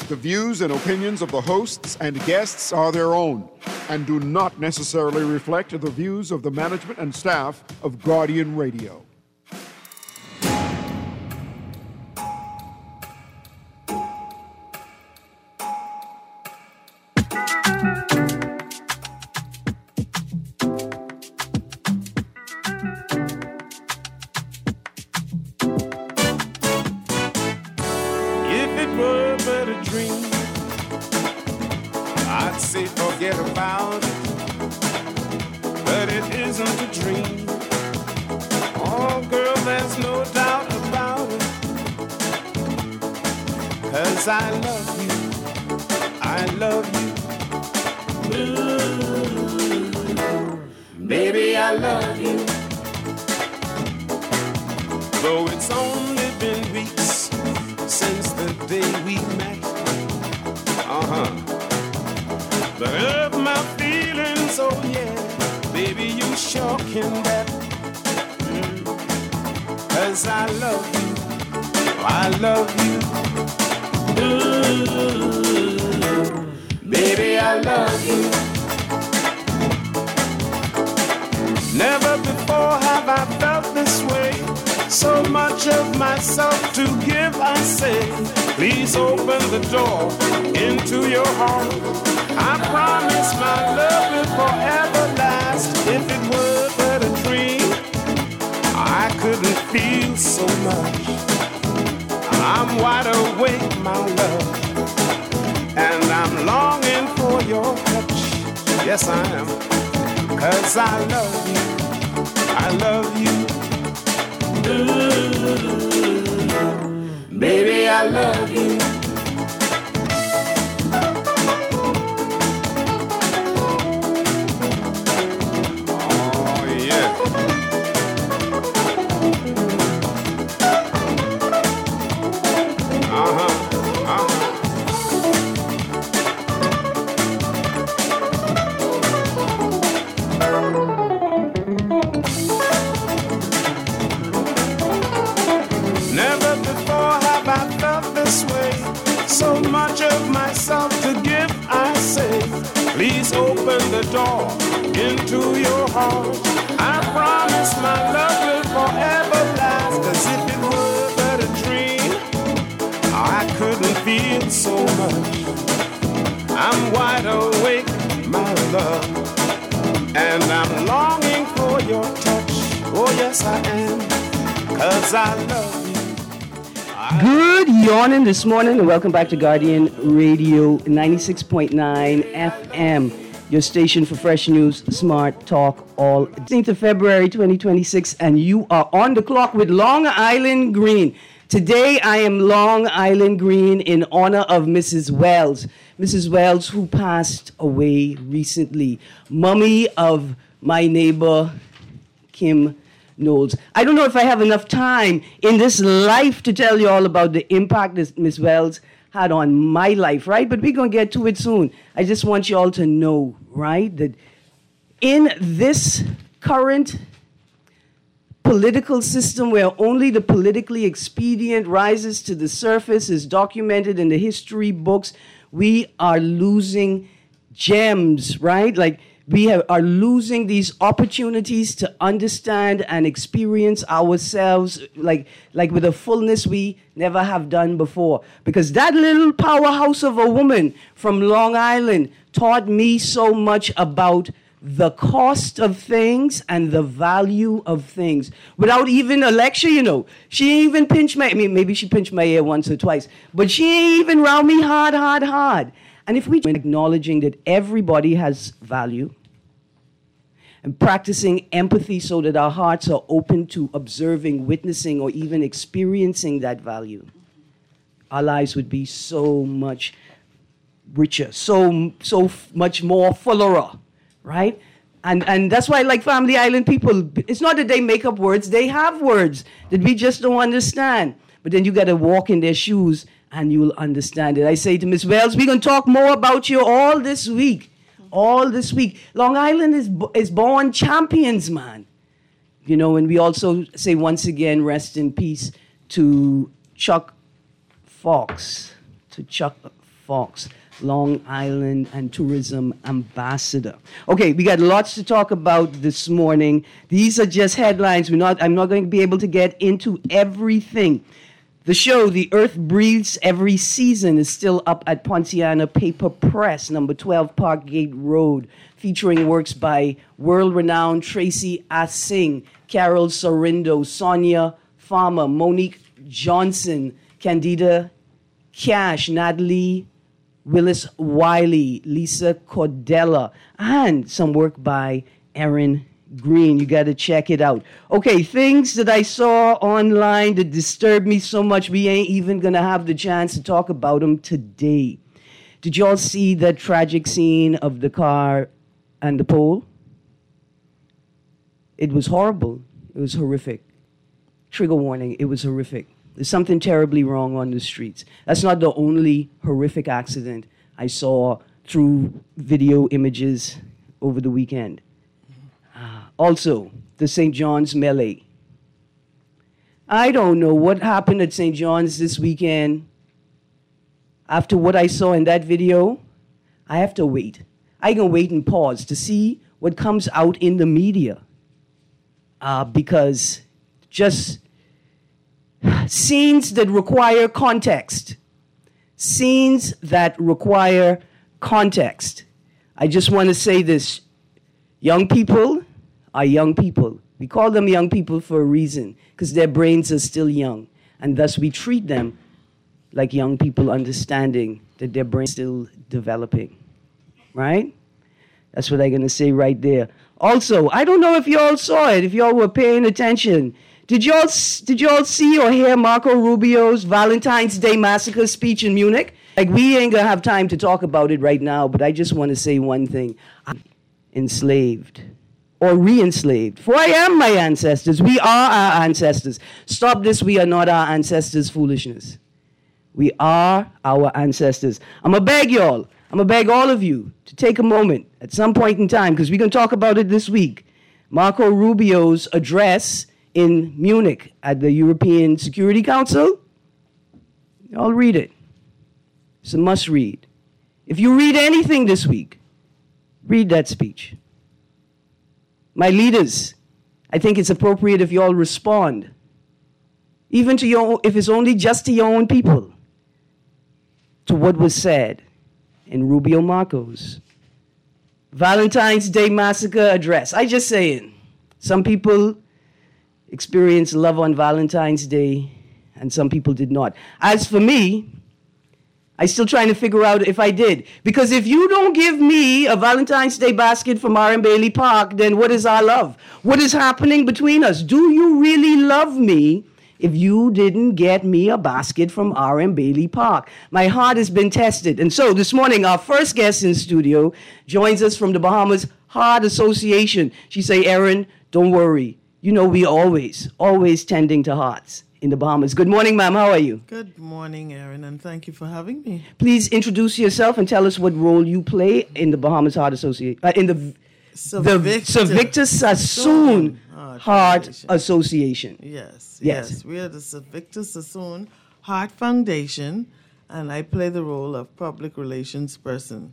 The views and opinions of the hosts and guests are their own and do not necessarily reflect the views of the management and staff of Guardian Radio. Forget about it, but it isn't a dream. Oh, girl, there's no doubt about it, 'cause I love you, ooh, baby, I love you. Though it's only been weeks since the day we met, but of my feelings, oh yeah, baby, you sure can bet. 'Cause I love you, ooh, baby, I love you. Never before have I felt this way, so much of myself to give, I say. Please open the door into your heart. I promise my love will forever last. If it were but a dream, I couldn't feel so much. I'm wide awake, my love, and I'm longing for your touch. Yes, I am, 'cause I love you, ooh, baby, I love you. So much of myself to give, I say. Please open the door into your heart. I promise my love will forever last. 'Cause if it were but a dream, I couldn't feel so much. I'm wide awake, my love, and I'm longing for your touch. Oh yes, I am, 'cause I love you. Good morning this morning, and welcome back to Guardian Radio 96.9 FM, your station for fresh news, smart talk, all. 18th of February 2026, and you are on the clock with Long Island Green. Today, I am Long Island Green in honor of Mrs. Wells. Mrs. Wells, who passed away recently, mummy of my neighbor, Kim Knowles. I don't know if I have enough time in this life to tell you all about the impact that Miss Wells had on my life, right? But we're going to get to it soon. I just want you all to know, right, that in this current political system where only the politically expedient rises to the surface, is documented in the history books, we are losing gems, right? Like, we are losing these opportunities to understand and experience ourselves like with a fullness we never have done before. Because that little powerhouse of a woman from Long Island taught me so much about the cost of things and the value of things. Without even a lecture, you know. She ain't even pinched my, I mean, maybe she pinched my ear once or twice, but she ain't even round me hard. And if we acknowledging that everybody has value and practicing empathy so that our hearts are open to observing, witnessing, or even experiencing that value, our lives would be so much richer, so much more fuller, right? And that's why, like Family Island people, it's not that they make up words, they have words that we just don't understand. But then you got to walk in their shoes and you'll understand it. I say to Miss Wells, we're going to talk more about you all this week. All this week. Long Island is born champions, man. You know, and we also say once again, rest in peace to Chuck Fox. Fox, Long Island and Tourism Ambassador. Okay, we got lots to talk about this morning. These are just headlines. I'm not going to be able to get into everything. The show, The Earth Breathes Every Season, is still up at Ponciana Paper Press, number 12 Parkgate Road, featuring works by world-renowned Tracy Assing, Carol Sorindo, Sonia Farmer, Monique Johnson, Candida Cash, Natalie Willis Wiley, Lisa Cordella, and some work by Erin Green. You got to check it out. Okay, things that I saw online that disturbed me so much, we ain't even going to have the chance to talk about them today. Did y'all see that tragic scene of the car and the pole? It was horrible. It was horrific. Trigger warning, it was horrific. There's something terribly wrong on the streets. That's not the only horrific accident I saw through video images over the weekend. Also, the St. John's melee. I don't know what happened at St. John's this weekend. After what I saw in that video, I have to wait. I can wait and pause to see what comes out in the media. Because just scenes that require context. Scenes that require context. I just want to say this. Young people are young people. We call them young people for a reason, because their brains are still young. And thus we treat them like young people, understanding that their brains are still developing. Right? That's what I'm going to say right there. Also, I don't know if y'all saw it, if y'all were paying attention. Did y'all see or hear Marco Rubio's Valentine's Day Massacre speech in Munich? Like, we ain't gonna have time to talk about it right now, but I just want to say one thing. I'm enslaved or re-enslaved, for I am my ancestors. We are our ancestors. Stop this, we are not our ancestors' foolishness. We are our ancestors. I'm gonna beg y'all, I'm gonna beg all of you to take a moment at some point in time, because we're gonna talk about it this week. Marco Rubio's address in Munich at the European Security Council. I'll read it. It's a must read. If you read anything this week, read that speech. My leaders, I think it's appropriate if you all respond, even to your own, if it's only just to your own people, to what was said in Rubio Marco's Valentine's Day Massacre address. I just saying, some people experienced love on Valentine's Day, and some people did not. As for me, I'm still trying to figure out if I did. Because if you don't give me a Valentine's Day basket from R.M. Bailey Park, then what is our love? What is happening between us? Do you really love me if you didn't get me a basket from R.M. Bailey Park? My heart has been tested. And so this morning, our first guest in studio joins us from the Bahamas Heart Association. She say, Erin, don't worry. You know, we always tending to hearts in the Bahamas. Good morning, ma'am. How are you? Good morning, Erin, and thank you for having me. Please introduce yourself and tell us what role you play in the Bahamas Heart Association, in the Sir Victor Sassoon Heart Association. Yes. We are the Sir Victor Sassoon Heart Foundation, and I play the role of public relations person.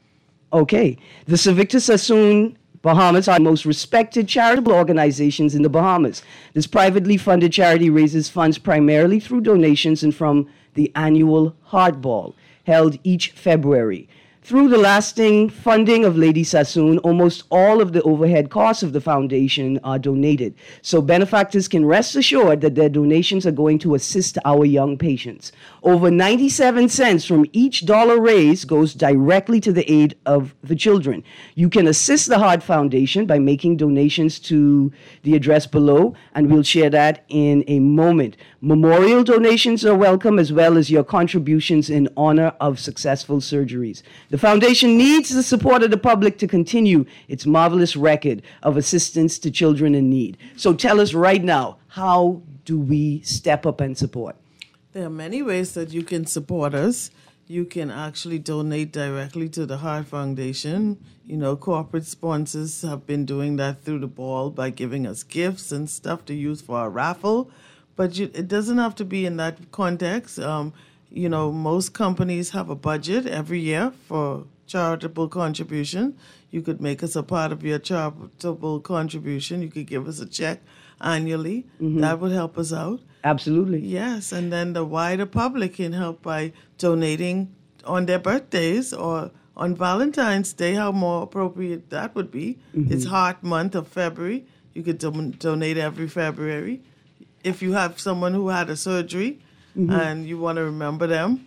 Okay. The Sir Victor Sassoon Bahamas are the most respected charitable organizations in the Bahamas. This privately funded charity raises funds primarily through donations and from the annual Heart Ball, held each February. Through the lasting funding of Lady Sassoon, almost all of the overhead costs of the foundation are donated. So benefactors can rest assured that their donations are going to assist our young patients. Over 97 cents from each dollar raised goes directly to the aid of the children. You can assist the Heart Foundation by making donations to the address below, and we'll share that in a moment. Memorial donations are welcome, as well as your contributions in honor of successful surgeries. The foundation needs the support of the public to continue its marvelous record of assistance to children in need. So tell us right now, how do we step up and support? There are many ways that you can support us. You can actually donate directly to the Heart Foundation. You know, corporate sponsors have been doing that through the ball by giving us gifts and stuff to use for our raffle. But it doesn't have to be in that context. You know, most companies have a budget every year for charitable contribution. You could make us a part of your charitable contribution. You could give us a check annually. That would help us out. Absolutely. Yes, and then the wider public can help by donating on their birthdays or on Valentine's Day, how more appropriate that would be. It's Heart Month of February. You could donate every February. If you have someone who had a surgery and you want to remember them,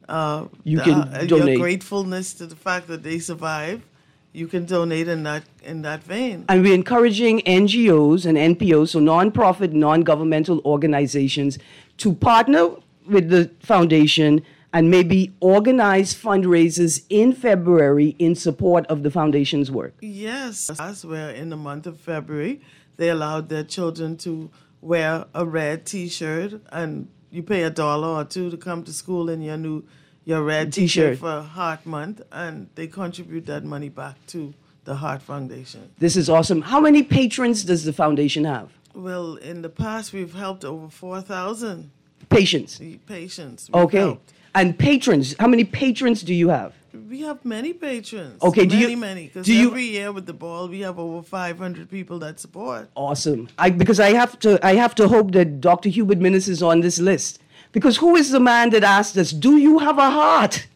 you can donate. Your gratefulness to the fact that they survived, you can donate in that vein. And we're encouraging NGOs and NPOs, so non-profit, non-governmental organizations, to partner with the foundation and maybe organize fundraisers in February in support of the foundation's work. Yes, as where in the month of February, they allowed their children to wear a red T-shirt, and you pay $1 or $2 to come to school in your red T-shirt for Heart Month, and they contribute that money back to the Heart Foundation. This is awesome. How many patrons does the foundation have? Well, in the past, we've helped over 4,000 patients. We've Okay. helped. And patrons, how many patrons do you have? We have many patrons. Okay, many. Because every year with the ball, we have over 500 people that support. Awesome. Because I have to hope that Dr. Hubert Minnis is on this list. Because who is the man that asked us, do you have a heart?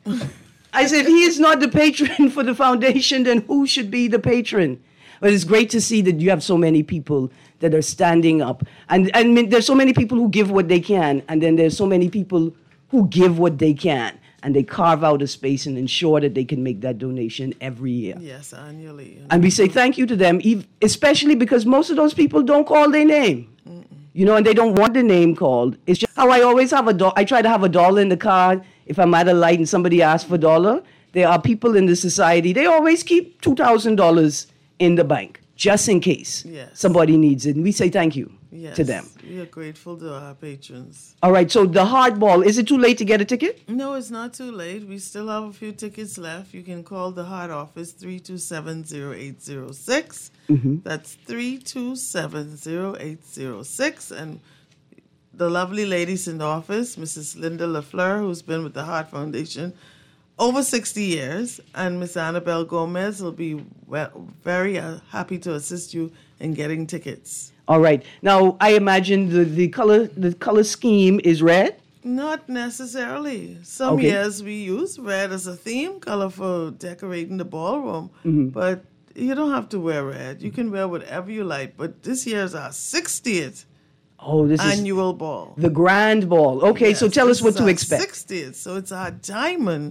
I said, he is not the patron for the foundation, then who should be the patron? But it's great to see that you have so many people that are standing up. And there's so many people who give what they can, and then there's so many people who give what they can, and they carve out a space and ensure that they can make that donation every year. Yes, annually. And we say thank you to them, especially because most of those people don't call their name. You know, and they don't want the name called. It's just how I always have I try to have $1 in the car. If I'm at a light and somebody asks for $1, there are people in the society, they always keep $2,000 in the bank, just in case somebody needs it. And we say thank you to them. We are grateful to our patrons. All right, so the Hardball, is it too late to get a ticket? No, it's not too late. We still have a few tickets left. You can call the Heart Office, 327-0806. That's 327-0806. And the lovely ladies in the office, Mrs. Linda LaFleur, who's been with the Heart Foundation over 60 years, and Miss Annabelle Gomez will be very happy to assist you in getting tickets. All right. Now, I imagine the color scheme is red? Not necessarily. Some years we use red as a theme color for decorating the ballroom, but you don't have to wear red. You can wear whatever you like. But this year is our 60th annual ball. The grand ball. Okay, yes, so tell us what to expect. 60th, so it's our diamond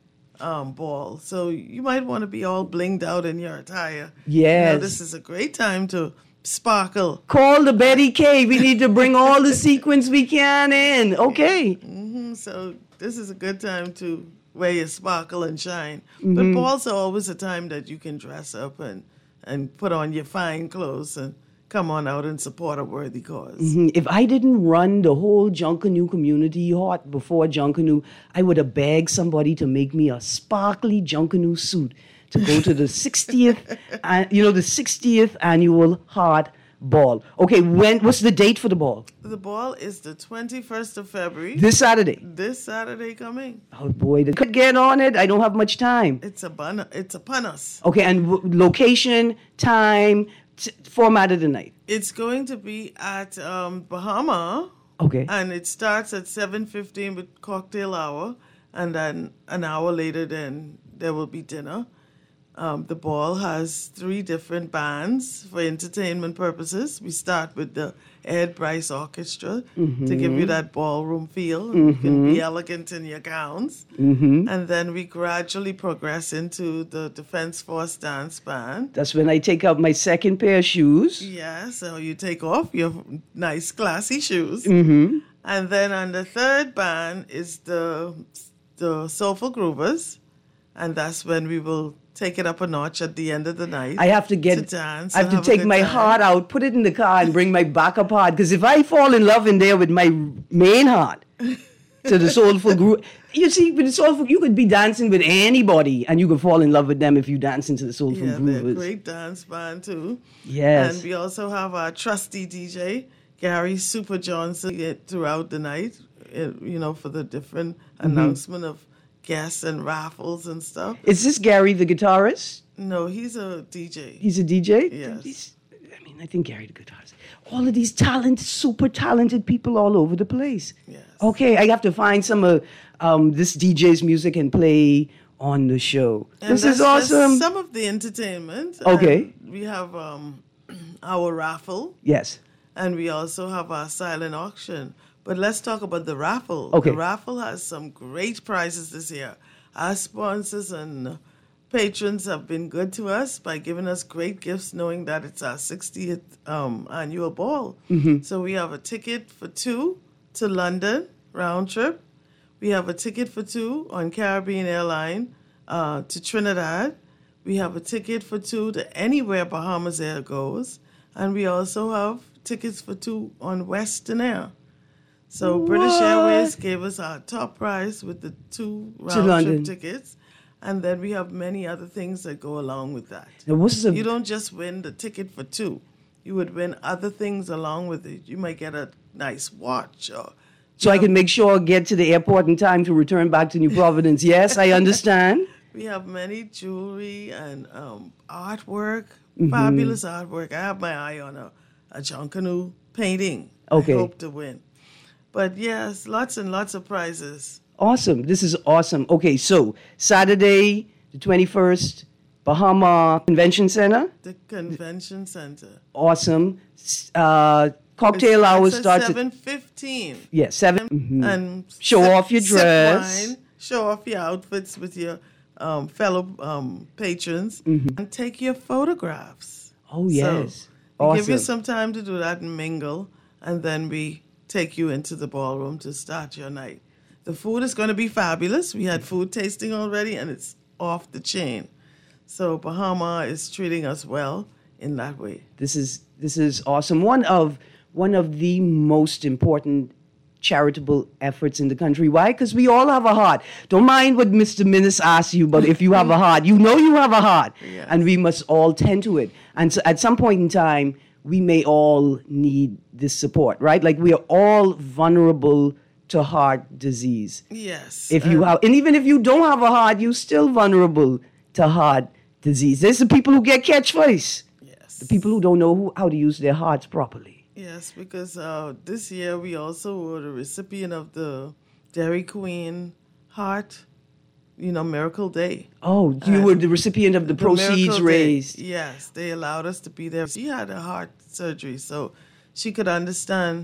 ball. So you might want to be all blinged out in your attire. Yes. You know, this is a great time to sparkle. Call the Betty K. We need to bring all the sequins we can in. Okay. So this is a good time to wear your sparkle and shine. But balls are always a time that you can dress up and put on your fine clothes and come on out and support a worthy cause. If I didn't run the whole Junkanoo community hot before Junkanoo, I would have begged somebody to make me a sparkly Junkanoo suit to go to the 60th, the 60th annual Heart Ball. Okay, what's the date for the ball? The ball is the 21st of February. This Saturday? This Saturday coming. Oh boy, could get on it. I don't have much time. It's upon us. Okay, and location, time, format of the night. It's going to be at Bahama. Okay. And it starts at 7:15 with cocktail hour, and then an hour later, then there will be dinner. The ball has 3 different bands for entertainment purposes. We start with the Ed Bryce Orchestra to give you that ballroom feel. You can be elegant in your gowns. And then we gradually progress into the Defense Force Dance Band. That's when I take out my second pair of shoes. Yeah, so you take off your nice, classy shoes. And then on the third band is the Soulful Groovers. And that's when we will take it up a notch at the end of the night. I have to dance. I have to take my heart out, put it in the car, and bring my backup heart. Because if I fall in love in there with my main heart to the Soulful Groove, you see, with the Soulful, you could be dancing with anybody, and you could fall in love with them if you dance into the Soulful Groovers. Yeah, they're a great dance band too. Yes. And we also have our trusty DJ, Gary Super Johnson, throughout the night. for the different announcement of guests and raffles and stuff. Is this Gary the guitarist? No, he's a DJ. He's a DJ? Yes. I think Gary the guitarist. All of these super talented people all over the place. Yes. Okay, I have to find some of this DJ's music and play on the show. And this is awesome. That's some of the entertainment. Okay. And we have our raffle. Yes. And we also have our silent auction. But let's talk about the raffle. Okay. The raffle has some great prizes this year. Our sponsors and patrons have been good to us by giving us great gifts, knowing that it's our 60th annual ball. Mm-hmm. So we have a ticket for 2 to London, round trip. We have a ticket for 2 on Caribbean Airline to Trinidad. We have a ticket for 2 to anywhere Bahamas Air goes. And we also have tickets for 2 on Western Air. So British Airways gave us our top prize with the 2 round-trip tickets. And then we have many other things that go along with that. You don't just win the ticket for 2. You would win other things along with it. You might get a nice watch. So I can make sure I get to the airport in time to return back to New Providence. Yes, I understand. We have many jewelry and artwork, fabulous artwork. I have my eye on a John Canoe painting. Okay. I hope to win. But yes, lots and lots of prizes. Awesome. This is awesome. Okay, so Saturday, the 21st, Bahama Convention Center. The Convention Center. Awesome. Cocktail hours starts at 7:15. Yeah, 7. Mm-hmm. And show off your dress. Sip wine, show off your outfits with your fellow patrons, and take your photographs. Oh, yes. So awesome. we give you some time to do that and mingle, and then we take you into the ballroom to start your night. The food is going to be fabulous. We had food tasting already, and it's off the chain. So Bahama is treating us well in that way. This is awesome. One of the most important charitable efforts in the country. Why? Because we all have a heart. Don't mind what Mr. Minnis asks you, but if you have a heart, you know you have a heart. Yes. And we must all tend to it. And so at some point in time, we may all need this support, right? Like we are all vulnerable to heart disease. Yes. And even if you don't have a heart, you're still vulnerable to heart disease. There's the people who get catch face. Yes. The people who don't know how to use their hearts properly. Yes, because this year we also were the recipient of the Dairy Queen Heart, Miracle Day. Oh, you were the recipient of the proceeds Miracle raised. Day. Yes, they allowed us to be there. She had a heart surgery, so she could understand,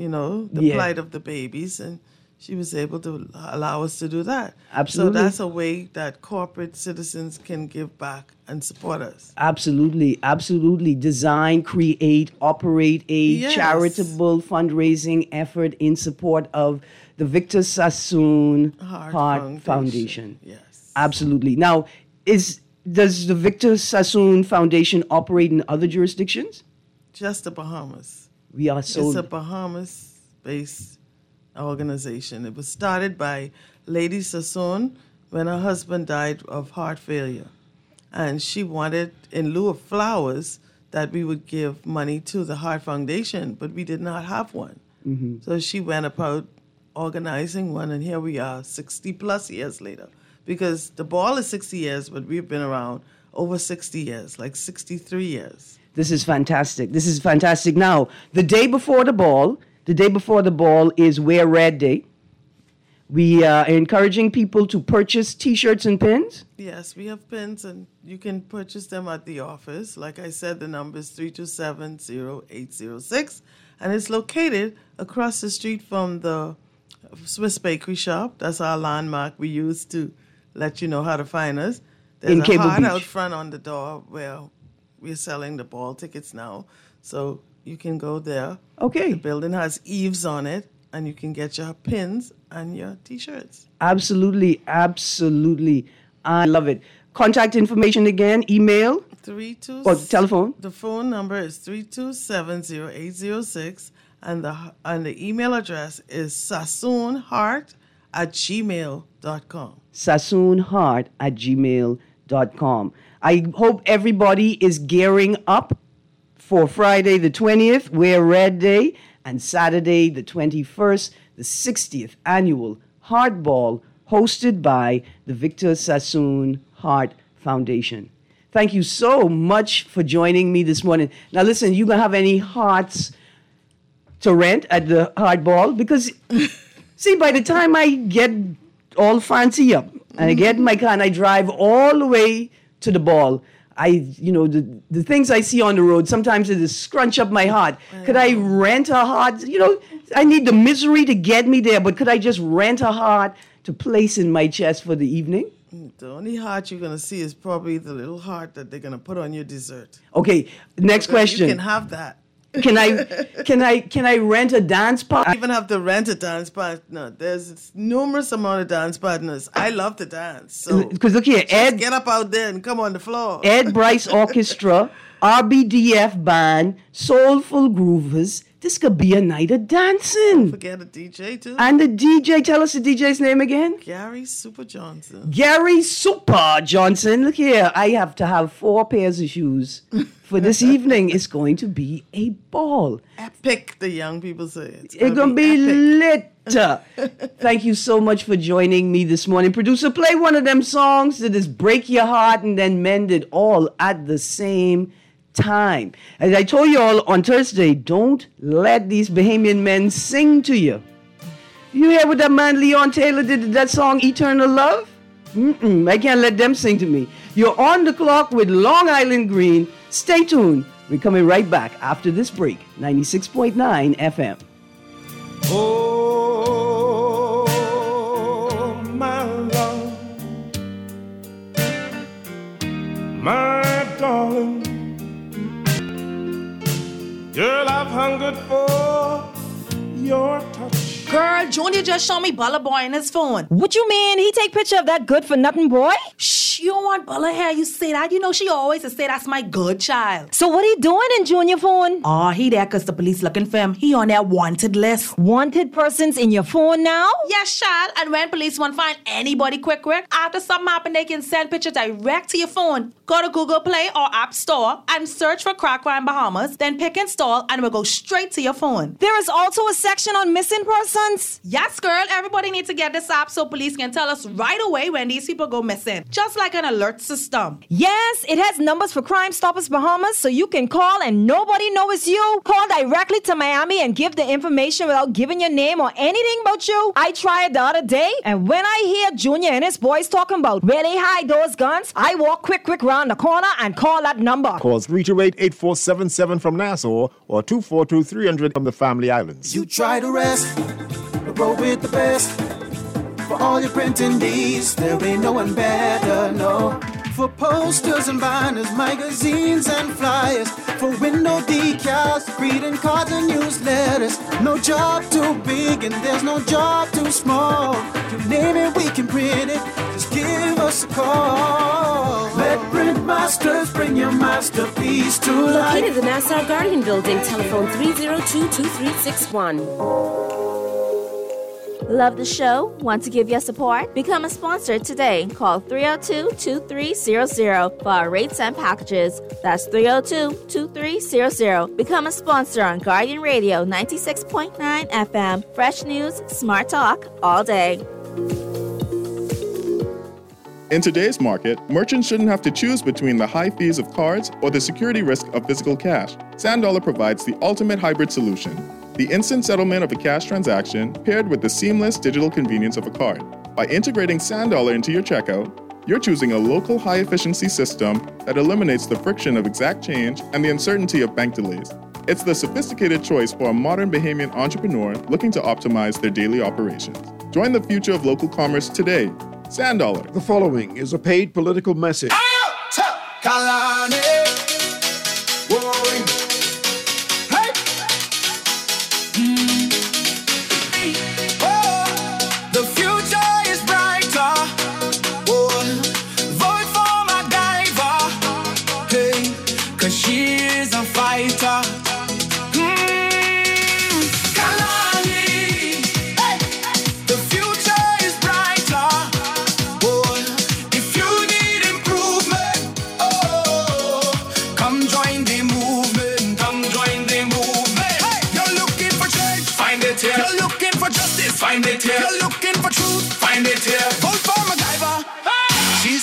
the plight of the babies, and she was able to allow us to do that. Absolutely. So that's a way that corporate citizens can give back and support us. Absolutely, absolutely. Design, create, operate a charitable fundraising effort in support of the Victor Sassoon Heart Foundation. Yes. Absolutely. Now, does the Victor Sassoon Foundation operate in other jurisdictions? Just the Bahamas. It's a Bahamas-based organization. It was started by Lady Sassoon when her husband died of heart failure. And she wanted, in lieu of flowers, that we would give money to the Heart Foundation, but we did not have one. Mm-hmm. So she went about organizing one, and here we are 60-plus years later. Because the ball is 60 years, but we've been around over 60 years, like 63 years. This is fantastic. This is fantastic. Now, the day before the ball is Wear Red Day. We are encouraging people to purchase T-shirts and pins. Yes, we have pins, and you can purchase them at the office. Like I said, the number is 327-0806, and it's located across the street from the Swiss Bakery Shop. That's our landmark we use to let you know how to find us. There's a heart out front on the door where we're selling the ball tickets now, so you can go there. Okay. The building has eaves on it, and you can get your pins and your T-shirts. Absolutely, absolutely. I love it. Contact information again, email, or telephone. The phone number is 327-0806, and the email address is sassoonheart@gmail.com. sassoonheart@gmail.com. I hope everybody is gearing up for Friday the 20th, Wear Red Day, and Saturday the 21st, the 60th annual Heart Ball hosted by the Victor Sassoon Heart Foundation. Thank you so much for joining me this morning. Now listen, you gonna have any hearts to rent at the Heart Ball? Because see, by the time I get all fancy up and I get in my car and I drive all the way to the ball, the things I see on the road, sometimes it just scrunch up my heart. Could I rent a heart? I need the misery to get me there, but could I just rent a heart to place in my chest for the evening? The only heart you're going to see is probably the little heart that they're going to put on your dessert. Okay, next question. You can have that. Can I rent a dance partner? I even have to rent a dance partner. There's numerous amount of dance partners. I love to dance. So because look here, Ed, get up out there and come on the floor. Ed Bryce Orchestra, RBDF Band, Soulful Groovers. This could be a night of dancing. Don't forget a DJ too. And the DJ, tell us the DJ's name again. Gary Super Johnson. Gary Super Johnson. Look here, I have to have 4 pairs of shoes for this evening. It's going to be a ball. Epic, the young people say. It's going to be lit. Thank you so much for joining me this morning. Producer, play one of them songs that is break your heart and then mend it all at the same time. As I told you all on Thursday, don't let these Bahamian men sing to you. You hear what that man Leon Taylor did to that song, Eternal Love? I can't let them sing to me. You're on the clock with Long Island Green. Stay tuned. We're coming right back after this break. 96.9 FM. Oh, my love, my darling, girl, I've hungered for your touch. Girl, Junior just showed me Bella Boy on his phone. What you mean? He take picture of that good-for-nothing boy? Shh, you don't want Bella here. You say that. You know she always say that's my good child. So what he doing in Junior phone? Oh, he there because the police looking for him. He on their wanted list. Wanted persons in your phone now? Yes, child. And when police want to find anybody quick, after something happen, they can send picture direct to your phone. Go to Google Play or App Store and search for Crack Crime Bahamas. Then pick install and it will go straight to your phone. There is also a section on missing persons. Yes, girl. Everybody needs to get this app so police can tell us right away when these people go missing. Just like an alert system. Yes, it has numbers for Crime Stoppers Bahamas, so you can call and nobody knows it's you. Call directly to Miami and give the information without giving your name or anything about you. I tried the other day, and when I hear Junior and his boys talking about where they hide those guns, I walk quick round the corner and call that number. Call 328-8477 from Nassau or 242-300 from the Family Islands. You try to rest, roll with the best. For all your printing needs, there ain't no one better, no. For posters and banners, magazines and flyers. For window decals, greeting cards and newsletters. No job too big and there's no job too small. You name it, we can print it. Just give us a call. Let Print Masters bring your masterpiece to life. Located in the Nassau Guardian Building, telephone 302-2361. Love the show? Want to give your support? Become a sponsor today. Call 302-2300 for our rates and packages. That's 302-2300. Become a sponsor on Guardian Radio 96.9 FM. Fresh news, smart talk, all day. In today's market, merchants shouldn't have to choose between the high fees of cards or the security risk of physical cash. SandDollar provides the ultimate hybrid solution. The instant settlement of a cash transaction paired with the seamless digital convenience of a card. By integrating SandDollar into your checkout, you're choosing a local high-efficiency system that eliminates the friction of exact change and the uncertainty of bank delays. It's the sophisticated choice for a modern Bahamian entrepreneur looking to optimize their daily operations. Join the future of local commerce today. SandDollar. The following is a paid political message.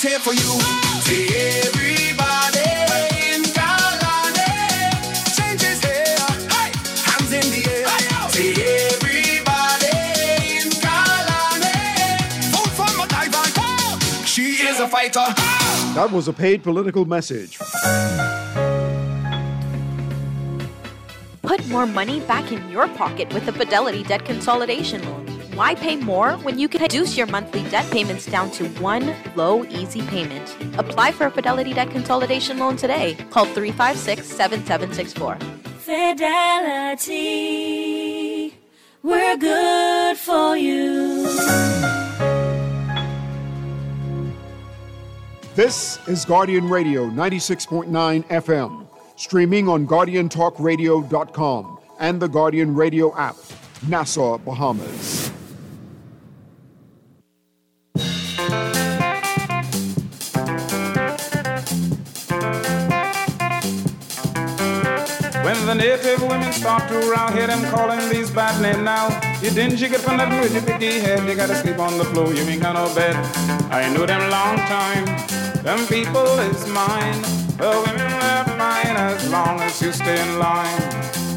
she's here for you. See everybody in Kalani, change his hair, hey, hands in the air. See everybody in Kalani, vote for my diver. She is a fighter. That was a paid political message. Put more money back in your pocket with the Fidelity Debt Consolidation Loan. Why pay more when you can reduce your monthly debt payments down to one low, easy payment? Apply for a Fidelity Debt Consolidation Loan today. Call 356-7764. Fidelity, we're good for you. This is Guardian Radio 96.9 FM, streaming on GuardianTalkRadio.com and the Guardian Radio app, Nassau, Bahamas. When the native women start to row, hear them calling these bad names now. You didn't you get from that with your picky head? You gotta sleep on the floor, you ain't got no bed. I knew them long time, them people is mine. The women are fine as long as you stay in line.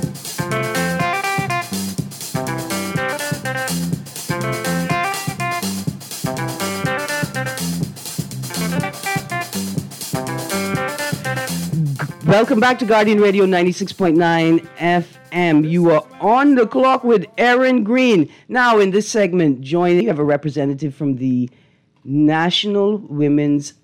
Welcome back to Guardian Radio 96.9 FM. You are on the clock with Aaron Green. Now, in this segment, we have a representative from the National Women's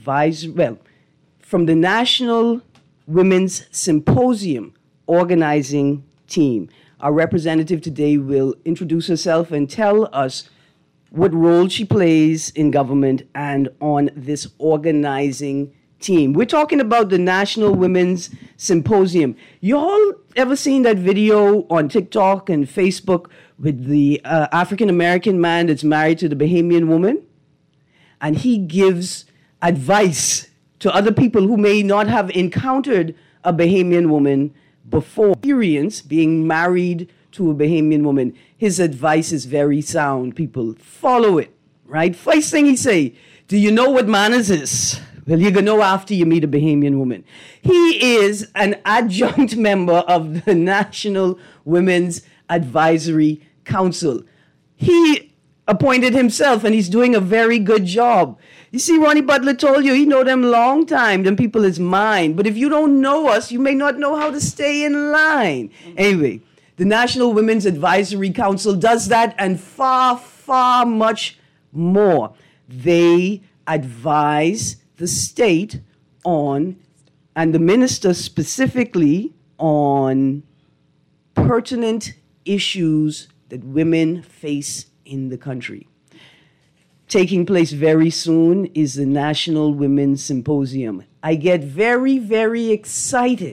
from the National Women's Symposium organizing team. Our representative today will introduce herself and tell us what role she plays in government and on this organizing team. We're talking about the National Women's Symposium. You all ever seen that video on TikTok and Facebook with the African-American man that's married to the Bahamian woman? And he gives advice to other people who may not have encountered a Bahamian woman before. Experience being married to a Bahamian woman. His advice is very sound. People follow it, right? First thing he say, do you know what manners is? Well, you're going to know after you meet a Bahamian woman. He is an adjunct member of the National Women's Advisory Council. He appointed himself, and he's doing a very good job. You see, Ronnie Butler told you, he know them long time, them people is mine. But if you don't know us, you may not know how to stay in line. Anyway, the National Women's Advisory Council does that and far, far much more. They advise the state on, and the minister specifically, on pertinent issues that women face in the country. Taking place very soon is the National Women's Symposium. I get very, very excited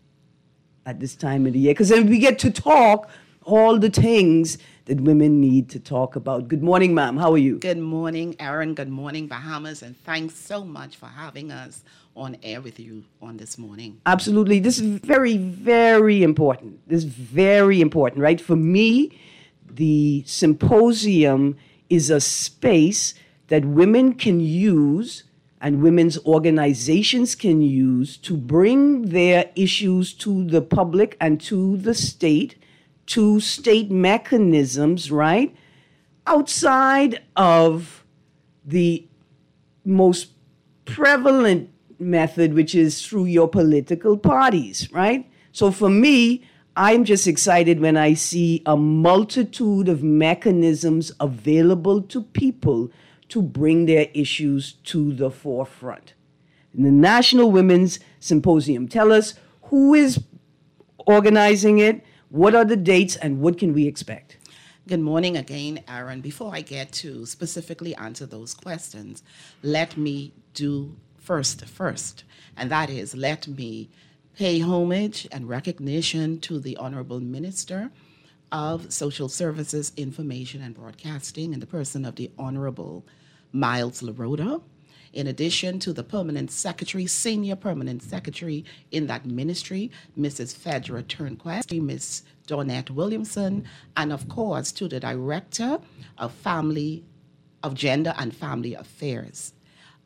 at this time of the year because then we get to talk all the things that women need to talk about. Good morning, ma'am. How are you? Good morning, Aaron. Good morning, Bahamas. And thanks so much for having us on air with you on this morning. Absolutely. This is very, very important. This is very important, right? For me, the symposium is a space that women can use and women's organizations can use to bring their issues to the public and to the state, to state mechanisms, right? Outside of the most prevalent method, which is through your political parties, right? So for me, I'm just excited when I see a multitude of mechanisms available to people to bring their issues to the forefront. In the National Women's Symposium, tell us who is organizing it, what are the dates, and what can we expect? Good morning again, Aaron. Before I get to specifically answer those questions, let me do first, and that is let me pay homage and recognition to the Honorable Minister of Social Services, Information and Broadcasting in the person of the Honorable Miles LaRota, in addition to the Permanent Secretary, Senior Permanent Secretary in that ministry, Mrs. Fedra Turnquest, Ms. Donette Williamson, and of course to the Director of Gender and Family Affairs.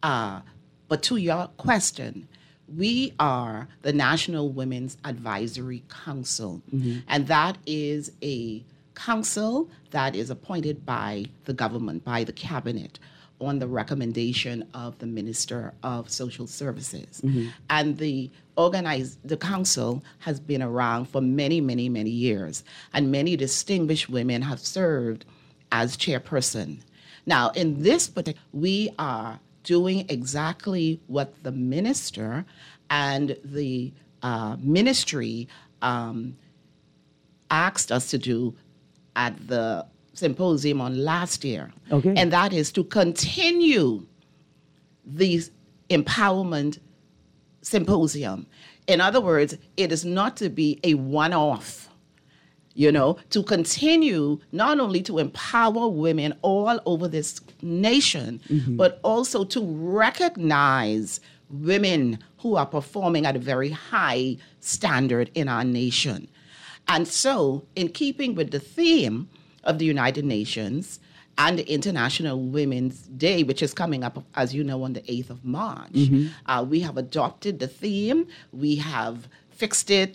But to your question, we are the National Women's Advisory Council, and that is a council that is appointed by the government, by the cabinet, on the recommendation of the Minister of Social Services. And the council has been around for many, many, many years, and many distinguished women have served as chairperson. Now, in this particular, we are doing exactly what the minister and the ministry asked us to do at the symposium on last year. Okay. And that is to continue the empowerment symposium. In other words, it is not to be a one-off, to continue not only to empower women all over this nation, but also to recognize women who are performing at a very high standard in our nation. And so, in keeping with the theme of the United Nations and the International Women's Day, which is coming up, as you know, on the 8th of March, we have adopted the theme. We have fixed it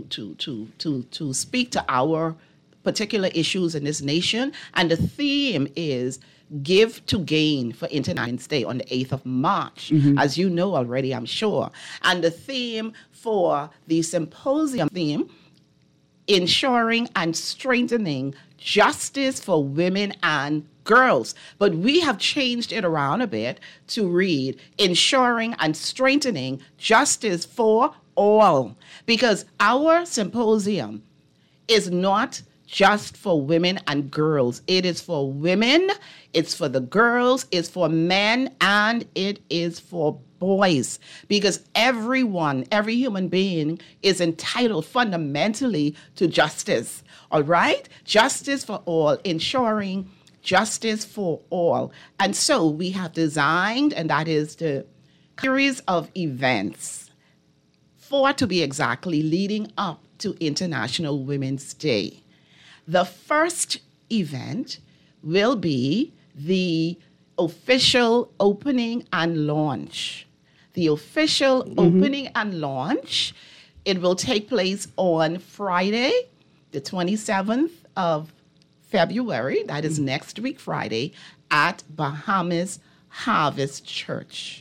to speak to our particular issues in this nation. And the theme is Give to Gain for International Women's Day on the 8th of March, as you know already, I'm sure. And the theme for the symposium theme, ensuring and strengthening justice for women and girls. But we have changed it around a bit to read ensuring and strengthening justice for all. Because our symposium is not just for women and girls. It is for women, it's for the girls, it's for men, and it is for boys. Because everyone, every human being is entitled fundamentally to justice. All right? Justice for all, ensuring justice for all. And so we have designed, and that is the series of events, 4 to be exactly, leading up to International Women's Day. The first event will be the official opening and launch. The official opening and launch, it will take place on Friday, the 27th of February, that is next week Friday, at Bahamas Harvest Church.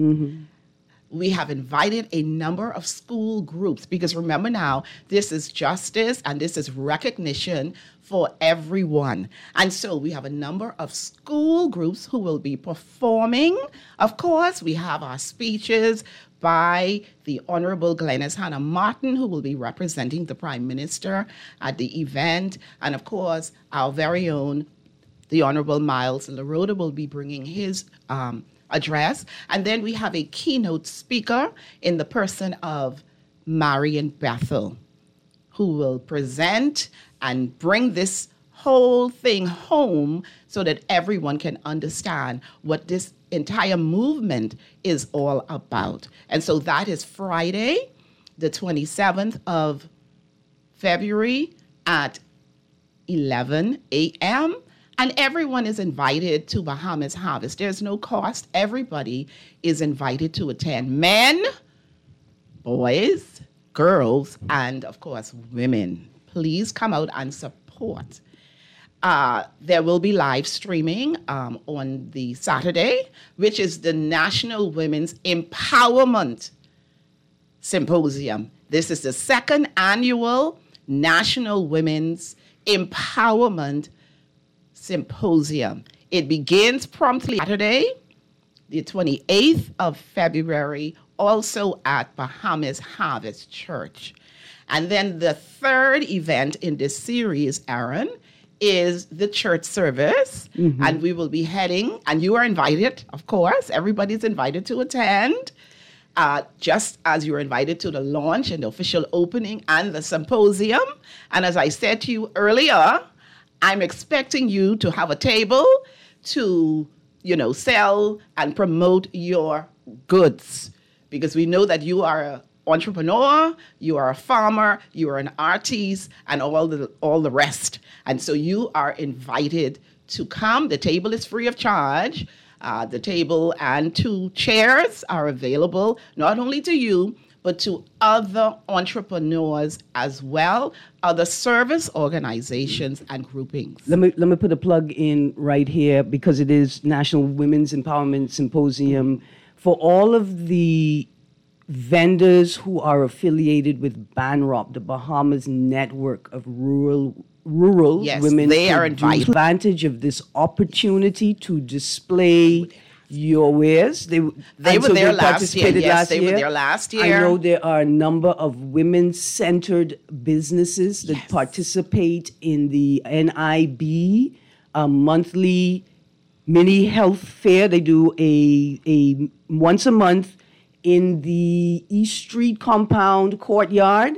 We have invited a number of school groups because remember now, this is justice and this is recognition for everyone. And so we have a number of school groups who will be performing. Of course, we have our speeches by the Honorable Glenys Hanna Martin, who will be representing the Prime Minister at the event. And of course, our very own, the Honorable Miles LaRoda, will be bringing his address. And then we have a keynote speaker in the person of Marion Bethel, who will present and bring this whole thing home so that everyone can understand what this entire movement is all about. And so that is Friday, the 27th of February at 11 a.m., and everyone is invited to Bahamas Harvest. There's no cost. Everybody is invited to attend. Men, boys, girls, and of course, women. Please come out and support. There will be live streaming on the Saturday, which is the National Women's Empowerment Symposium. This is the second annual National Women's Empowerment Symposium. It begins promptly Saturday, the 28th of February, also at Bahamas Harvest Church. And then the third event in this series, Aaron, is the church service. And we will be heading, and you are invited, of course. Everybody's invited to attend, just as you're invited to the launch and the official opening and the symposium. And as I said to you earlier, I'm expecting you to have a table to, sell and promote your goods, because we know that you are an entrepreneur, you are a farmer, you are an artist, and all the rest. And so you are invited to come. The table is free of charge. The table and 2 chairs are available not only to you, but to other entrepreneurs as well, other service organizations and groupings. Let me put a plug in right here because it is National Women's Empowerment Symposium. For all of the vendors who are affiliated with BANROP, the Bahamas Network of Rural Yes, Women, they are invited. Advantage of this opportunity to display your wares. They were there last year. Yes, they were there last year. I know there are a number of women-centered businesses that participate in the NIB monthly mini health fair. They do a once a month in the East Street compound courtyard,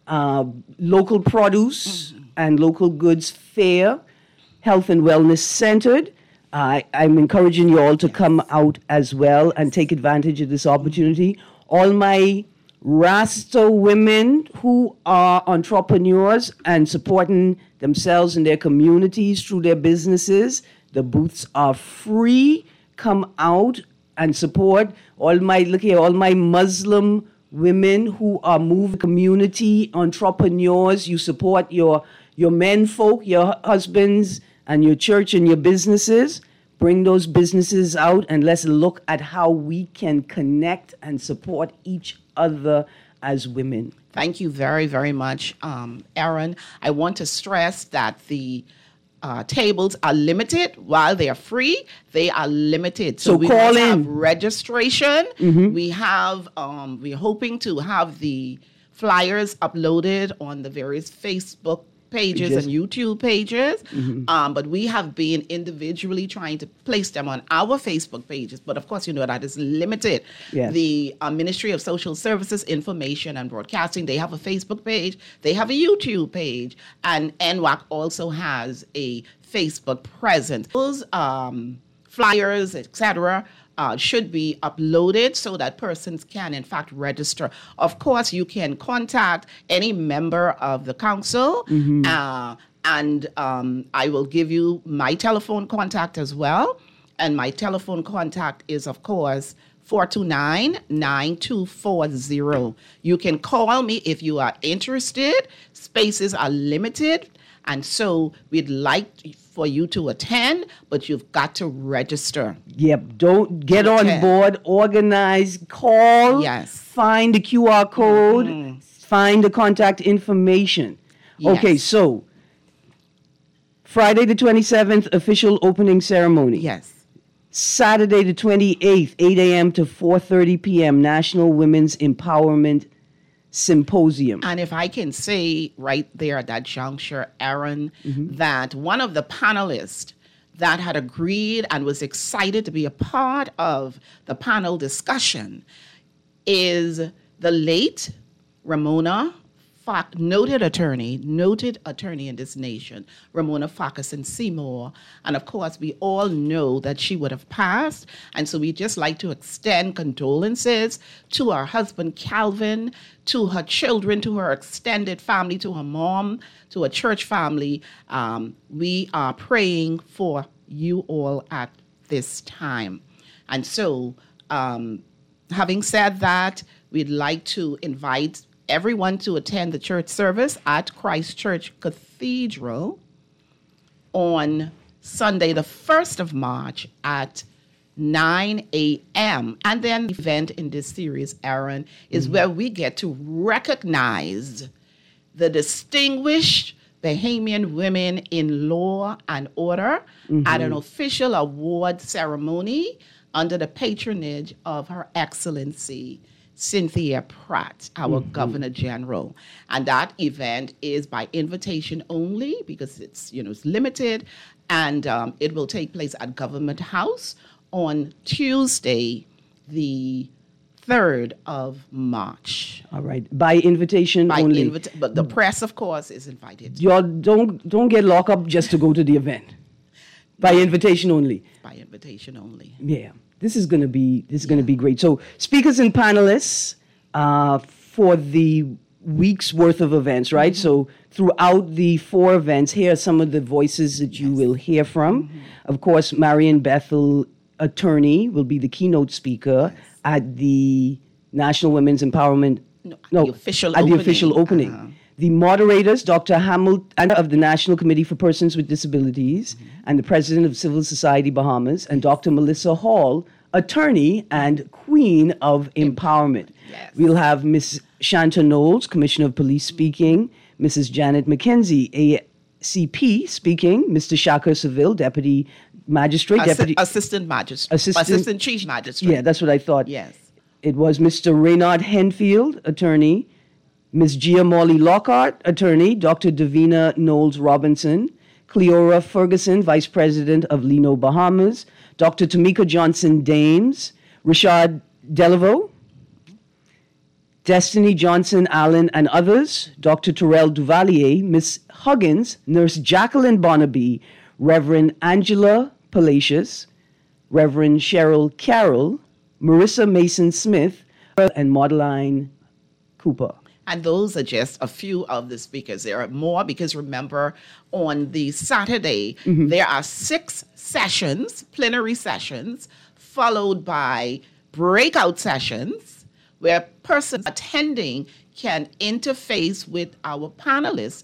local produce and local goods fair, health and wellness centered. I'm encouraging you all to come out as well and take advantage of this opportunity. All my Rasta women who are entrepreneurs and supporting themselves and their communities through their businesses, the booths are free. Come out and support. All my Muslim women who are moving community entrepreneurs. You support your men folk, your husbands, and your church and your businesses. Bring those businesses out and let's look at how we can connect and support each other as women. Thank you very, very much, Aaron. I want to stress that the tables are limited. While they are free, they are limited. So we call have in. Registration. We have, we're hoping to have the flyers uploaded on the various Facebook pages and YouTube pages, but we have been individually trying to place them on our Facebook pages. But of course, you know that is limited. Yes. The Ministry of Social Services, Information and Broadcasting, they have a Facebook page, they have a YouTube page, and NWAC also has a Facebook presence. Those flyers, etc., should be uploaded so that persons can, in fact, register. Of course, you can contact any member of the council, and I will give you my telephone contact as well. And my telephone contact is, of course, 429-9240. You can call me if you are interested. Spaces are limited, and so we'd like for you to attend, but you've got to register. Yep, don't get on board, organize, call, find the QR code, find the contact information. Yes. Okay, so Friday the 27th, official opening ceremony. Yes. Saturday the 28th, 8 a.m. to 4:30 p.m., National Women's Empowerment Symposium. And if I can say right there at that juncture, Aaron, that one of the panelists that had agreed and was excited to be a part of the panel discussion is the late Ramona, noted attorney in this nation, Ramona Farquharson Seymour. And of course, we all know that she would have passed. And so we just like to extend condolences to her husband, Calvin, to her children, to her extended family, to her mom, to her church family. We are praying for you all at this time. And so, having said that, we'd like to invite everyone to attend the church service at Christ Church Cathedral on Sunday, the 1st of March at 9 a.m. And then the event in this series, Aaron, is where we get to recognize the distinguished Bahamian women in law and order at an official award ceremony under the patronage of Her Excellency Cynthia Pratt, our Governor General. And that event is by invitation only because it's limited, and it will take place at Government House on Tuesday, the 3rd of March. All right. By invitation only. But the press, of course, is invited. Y'all don't get locked up just to go to the event. By invitation only. By invitation only. Yeah. This is going to be great. So speakers and panelists for the week's worth of events, right? So throughout the 4 events, here are some of the voices that you will hear from. Of course, Marion Bethel attorney, will be the keynote speaker at the National Women's Empowerment. The official at opening. the official opening. The moderators, Dr. Hamilton of the National Committee for Persons with Disabilities and the President of Civil Society Bahamas, and Dr. Melissa Hall, attorney and Queen of Empowerment. Yes. We'll have Ms. Shanta Knowles, Commissioner of Police, speaking, Mrs. Janet McKenzie, ACP, speaking, Mr. Shaka Seville, Deputy Magistrate, Assistant Chief Magistrate. Yeah, that's what I thought. Yes. It was Mr. Reynard Henfield, attorney, Ms. Gia Morley Lockhart, attorney, Dr. Davina Knowles Robinson, Cleora Ferguson, Vice President of Lino Bahamas, Dr. Tamika Johnson Dames, Rashad Delaveau, Destiny Johnson Allen, and others, Dr. Terrell Duvalier, Ms. Huggins, Nurse Jacqueline Bonnaby, Reverend Angela Palacios, Reverend Cheryl Carroll, Marissa Mason Smith, and Madeline Cooper. And those are just a few of the speakers. There are more because remember, on the Saturday, there are 6 sessions, plenary sessions, followed by breakout sessions where persons attending can interface with our panelists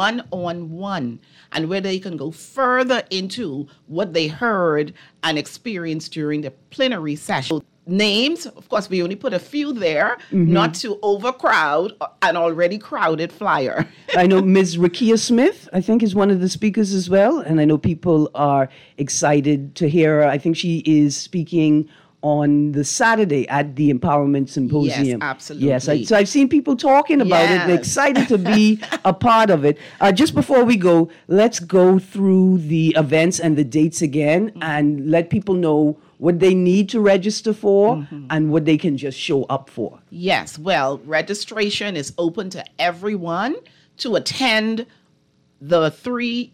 one-on-one, and where they can go further into what they heard and experienced during the plenary session. Names, of course, we only put a few there, not to overcrowd an already crowded flyer. I know Ms. Rakia Smith, I think, is one of the speakers as well, and I know people are excited to hear her. I think she is speaking on the Saturday at the Empowerment Symposium. Yes, absolutely. Yes, so I've seen people talking about it. They're excited to be a part of it. Just before we go, let's go through the events and the dates again and let people know what they need to register for and what they can just show up for. Yes, well, registration is open to everyone to attend the 3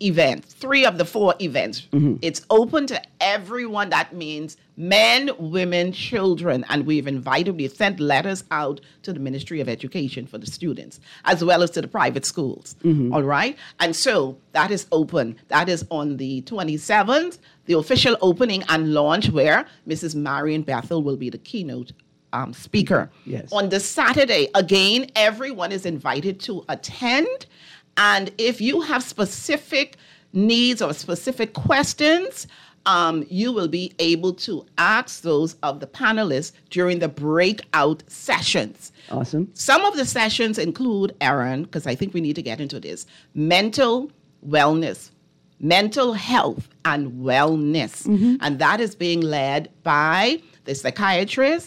of the 4 events. It's open to everyone. That means men, women, children. And we sent letters out to the Ministry of Education for the students, as well as to the private schools. All right? And so that is open. That is on the 27th, the official opening and launch, where Mrs. Marion Bethel will be the keynote speaker. Yes. On the Saturday, again, everyone is invited to attend. And if you have specific needs or specific questions, you will be able to ask those of the panelists during the breakout sessions. Awesome. Some of the sessions include, Aaron, because I think we need to get into this, mental wellness, mental health and wellness. And that is being led by the psychiatrist,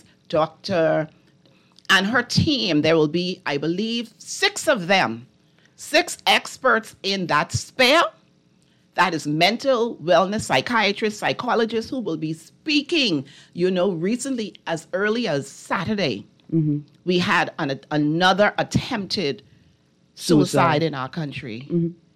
Dr. and her team. There will be, I believe, 6 of them. 6 experts in that sphere. That is mental wellness psychiatrists, psychologists who will be speaking. You know, recently, as early as Saturday, we had another attempted suicide in our country.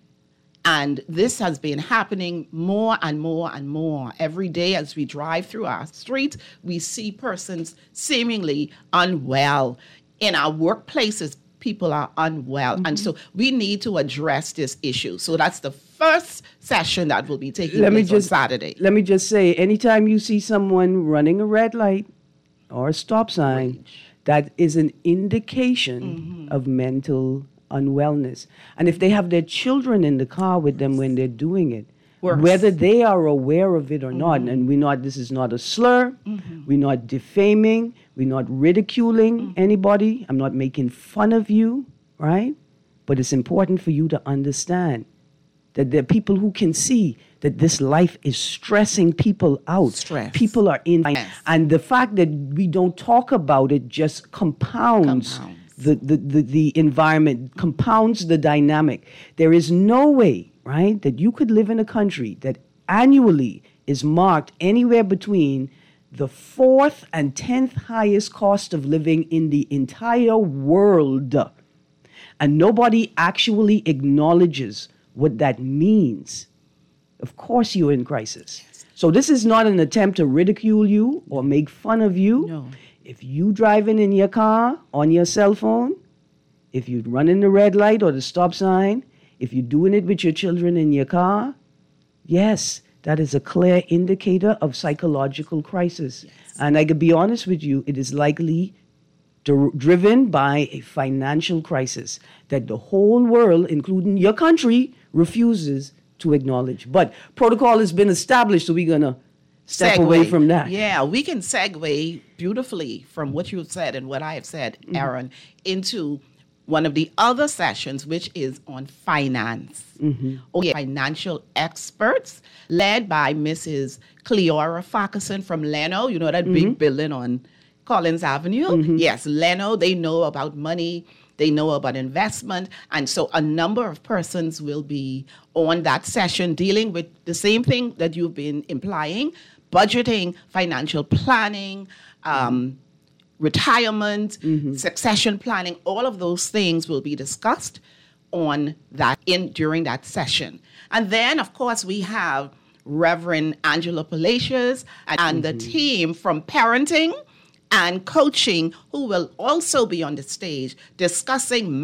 And this has been happening more and more and more. Every day as we drive through our streets, we see persons seemingly unwell. In our workplaces, people are unwell. And so we need to address this issue. So that's the first session that will be taking place on Saturday. Let me just say, anytime you see someone running a red light or a stop sign, that is an indication of mental unwellness. And if they have their children in the car with them when they're doing it, whether they are aware of it or not, and this is not a slur, we're not defaming, we're not ridiculing anybody, I'm not making fun of you, right? But it's important for you to understand that there are people who can see that this life is stressing people out. Stress. People are in, and the fact that we don't talk about it just compounds. The environment, compounds the dynamic. There is no way, right, that you could live in a country that annually is marked anywhere between the 4th and 10th highest cost of living in the entire world, and nobody actually acknowledges what that means. Of course you're in crisis. So this is not an attempt to ridicule you or make fun of you. No. If you driving in your car on your cell phone, if you're running the red light or the stop sign, if you're doing it with your children in your car, yes, that is a clear indicator of psychological crisis. Yes. And I can be honest with you, it is likely driven by a financial crisis that the whole world, including your country, refuses to acknowledge. But protocol has been established, so we're going to step away from that. Yeah, we can segue beautifully from what you've said and what I have said, Aaron, into one of the other sessions, which is on finance. Financial experts led by Mrs. Cleora Farquharson from Leno. You know that big building on Collins Avenue? Yes, Leno, they know about money. They know about investment. And so a number of persons will be on that session dealing with the same thing that you've been implying, budgeting, financial planning, retirement, succession planning. All of those things will be discussed on that during that session. And then, of course, we have Reverend Angela Palacios and the team from parenting and coaching, who will also be on the stage discussing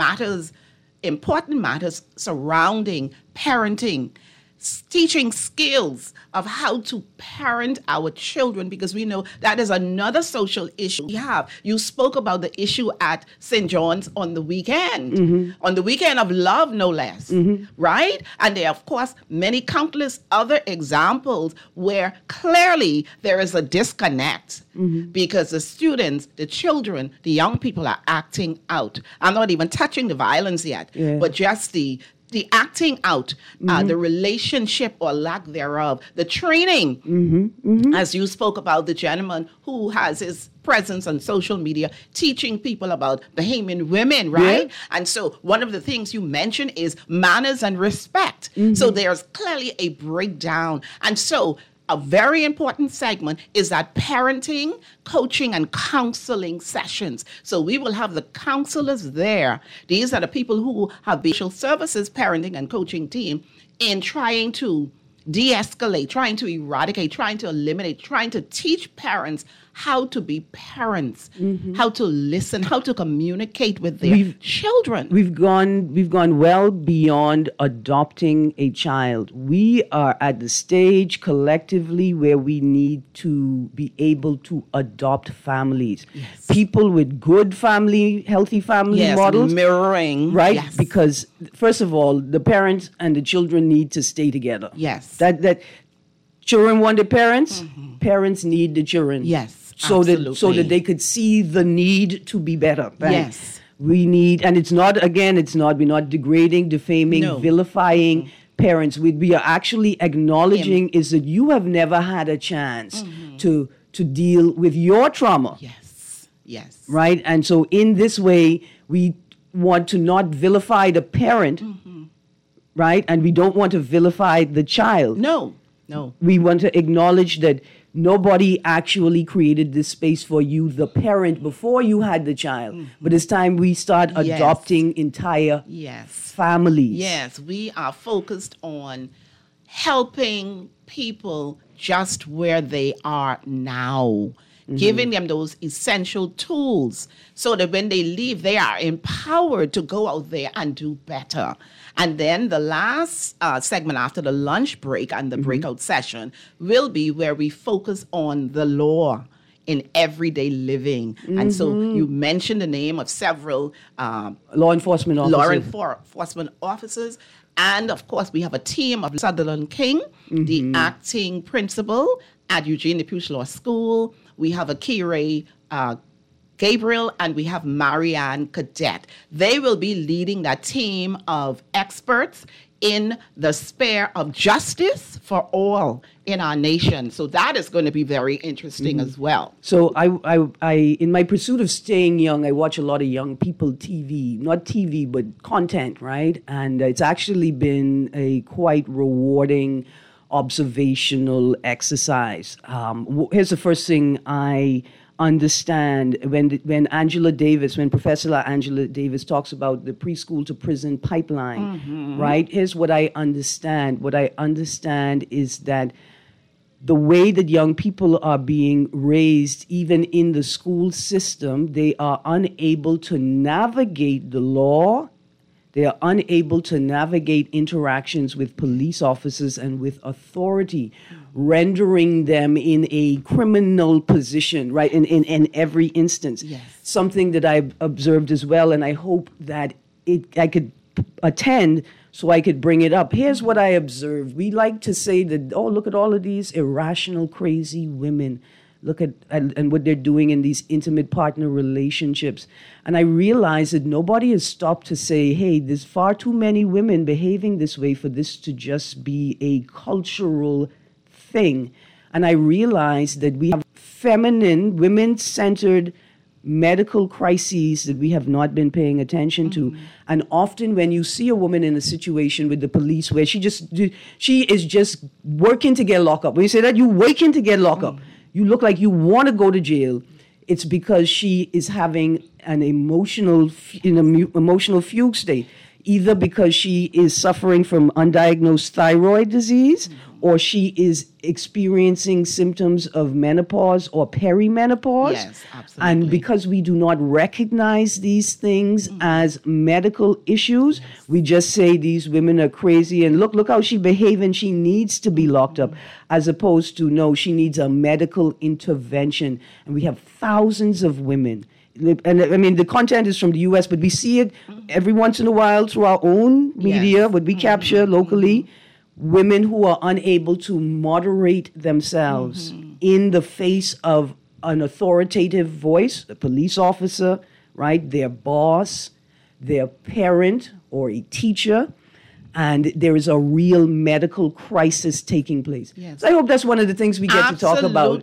important matters surrounding parenting, teaching skills of how to parent our children, because we know that is another social issue we have. You spoke about the issue at St. John's on the weekend, on the weekend of love, no less, right? And there are, of course, many countless other examples where clearly there is a disconnect because the students, the children, the young people are acting out. I'm not even touching the violence yet, but just the acting out, the relationship or lack thereof, the training, as you spoke about the gentleman who has his presence on social media, teaching people about Bahamian women, right? And so one of the things you mentioned is manners and respect. So there's clearly a breakdown. And so a very important segment is that parenting, coaching, and counseling sessions. So we will have the counselors there. These are the people who have the social services, parenting, and coaching team in trying to de-escalate, trying to eradicate, trying to eliminate, trying to teach parents how to be parents, how to listen, how to communicate with their children. We've gone well beyond adopting a child. We are at the stage collectively where we need to be able to adopt families. Yes. People with good family, healthy family models. Mirroring. Right? Yes. Because first of all, the parents and the children need to stay together. Yes. That children want the parents, parents need the children. Yes. So that they could see the need to be better. Right? Yes. We need, and we're not degrading, defaming, vilifying parents. We are actually acknowledging is that you have never had a chance to deal with your trauma. Yes. Yes. Right? And so in this way, we want to not vilify the parent, right? And we don't want to vilify the child. No. We want to acknowledge that nobody actually created this space for you, the parent, before you had the child. But it's time we start adopting entire families. Yes, we are focused on helping people just where they are now, giving them those essential tools so that when they leave, they are empowered to go out there and do better. And then the last segment after the lunch break and the breakout session will be where we focus on the law in everyday living. And so you mentioned the name of several law enforcement officers. And of course, we have a team of Sutherland King, the acting principal at Eugene DePuche Law School. We have Akire Gabriel, and we have Marianne Cadet. They will be leading that team of experts in the sphere of justice for all in our nation. So that is going to be very interesting as well. So I in my pursuit of staying young, I watch a lot of young people TV, not TV, but content, right? And it's actually been a quite rewarding observational exercise. Here's the first thing I understand when Professor Angela Davis talks about the preschool to prison pipeline, right? Here's what I understand. What I understand is that the way that young people are being raised, even in the school system, they are unable to navigate the law, They are unable to navigate interactions with police officers and with authority, rendering them in a criminal position, right, in every instance. Yes. Something that I've observed as well, and I hope that I could attend so I could bring it up. Here's what I observed. We like to say that, oh, look at all of these irrational, crazy women. Look at and what they're doing in these intimate partner relationships. And I realized that nobody has stopped to say, hey, there's far too many women behaving this way for this to just be a cultural thing. And I realized that we have feminine, women-centered medical crises that we have not been paying attention to. And often when you see a woman in a situation with the police where she is just working to get locked up. When you say that, you working to get locked up. You look like you want to go to jail. It's because she is having an emotional fugue state, either because she is suffering from undiagnosed thyroid disease, or she is experiencing symptoms of menopause or perimenopause. Yes, absolutely. And because we do not recognize these things as medical issues, we just say these women are crazy and look how she behaving, she needs to be locked up, as opposed to, no, she needs a medical intervention. And we have thousands of women. And I mean, the content is from the U.S., but we see it every once in a while through our own media, what we capture locally. Women who are unable to moderate themselves in the face of an authoritative voice, a police officer, right, their boss, their parent or a teacher, and there is a real medical crisis taking place. Yes. So I hope that's one of the things we get to talk about.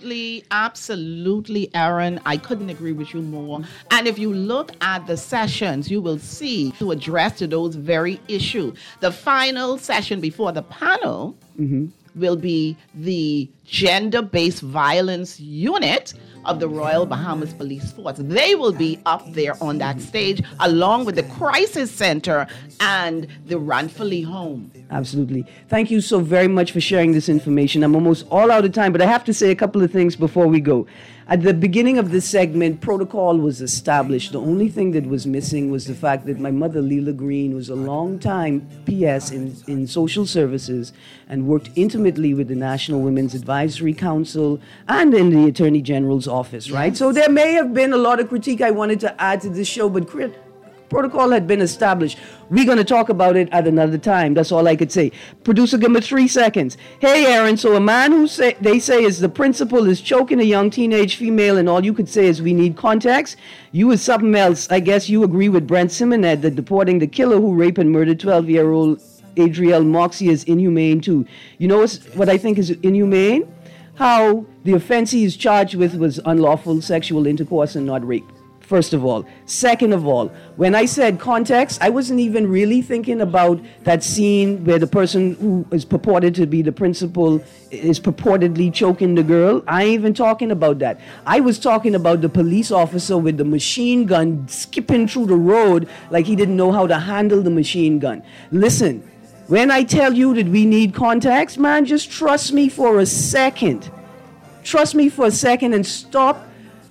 Absolutely, Aaron. I couldn't agree with you more. And if you look at the sessions, you will see to address to those very issues. The final session before the panel will be the gender-based violence unit of the Royal Bahamas Police Force. They will be up there on that stage along with the Crisis Center and the Ranfurly Home. Absolutely. Thank you so very much for sharing this information. I'm almost all out of time, but I have to say a couple of things before we go. At the beginning of this segment, protocol was established. The only thing that was missing was the fact that my mother, Leela Green, was a long-time PS in social services and worked intimately with the National Women's Advisory Council and in the Attorney General's office, right? Yes. So there may have been a lot of critique I wanted to add to this show, but protocol had been established. We're going to talk about it at another time. That's all I could say. Producer, give me 3 seconds. Hey, Aaron, so a man who they say is the principal is choking a young teenage female, and all you could say is we need context. You is something else. I guess you agree with Brent Simonet that deporting the killer who raped and murdered 12-year-old Adrielle Moxie is inhumane, too. You know what I think is inhumane? How the offense he is charged with was unlawful sexual intercourse and not rape. First of all. Second of all, when I said context, I wasn't even really thinking about that scene where the person who is purported to be the principal is purportedly choking the girl. I ain't even talking about that. I was talking about the police officer with the machine gun skipping through the road like he didn't know how to handle the machine gun. Listen, when I tell you that we need context, man, just trust me for a second. Trust me for a second and stop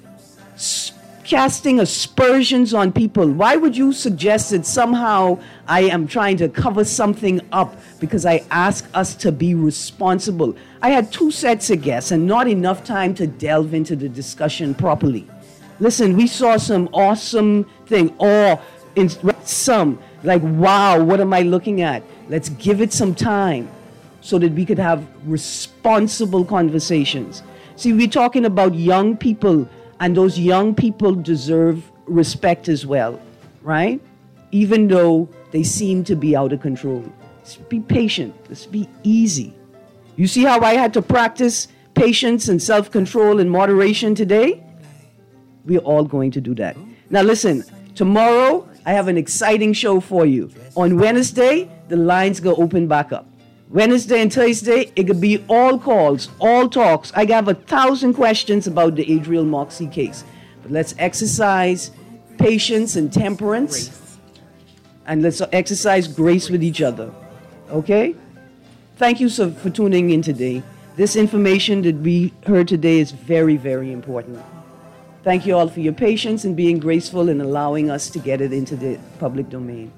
casting aspersions on people. Why would you suggest that somehow I am trying to cover something up because I ask us to be responsible? I had 2 sets of guests and not enough time to delve into the discussion properly. Listen, we saw some awesome thing, or in some, like, wow, what am I looking at? Let's give it some time so that we could have responsible conversations. See, we're talking about young people, and those young people deserve respect as well, right? Even though they seem to be out of control. Let's be patient. Let's be easy. You see how I had to practice patience and self-control and moderation today? We're all going to do that. Now listen, tomorrow I have an exciting show for you. On Wednesday, the lines go open back up. Wednesday and Thursday, it could be all calls, all talks. I have 1,000 questions about the Adrielle Moxie case. But let's exercise patience and temperance. Grace. And let's exercise grace with each other. Okay? Thank you for tuning in today. This information that we heard today is very, very important. Thank you all for your patience and being graceful and allowing us to get it into the public domain.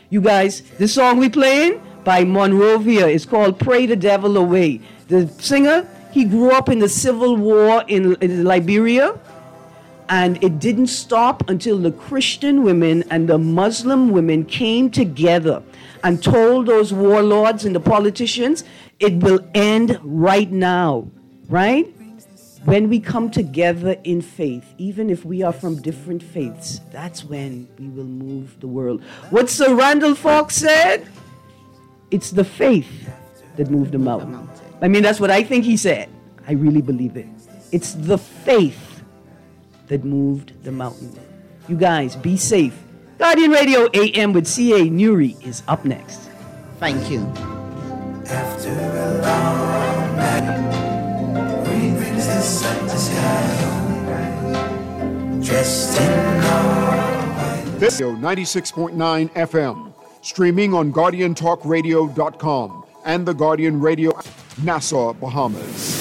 You guys, this song we playing by Monrovia is called Pray the Devil Away. The singer, he grew up in the Civil War in Liberia, and it didn't stop until the Christian women and the Muslim women came together and told those warlords and the politicians, it will end right now, right? When we come together in faith, even if we are from different faiths, that's when we will move the world. What Sir Randall Fox said? It's the faith that moved the mountain. I mean, that's what I think he said. I really believe it. It's the faith that moved the mountain. You guys, be safe. Guardian Radio AM with C.A. Nuri is up next. Thank you. After a long night, rain brings the sun to sky. Dressed in all This is 96.9 FM, streaming on GuardianTalkRadio.com and the Guardian Radio app, Nassau, Bahamas.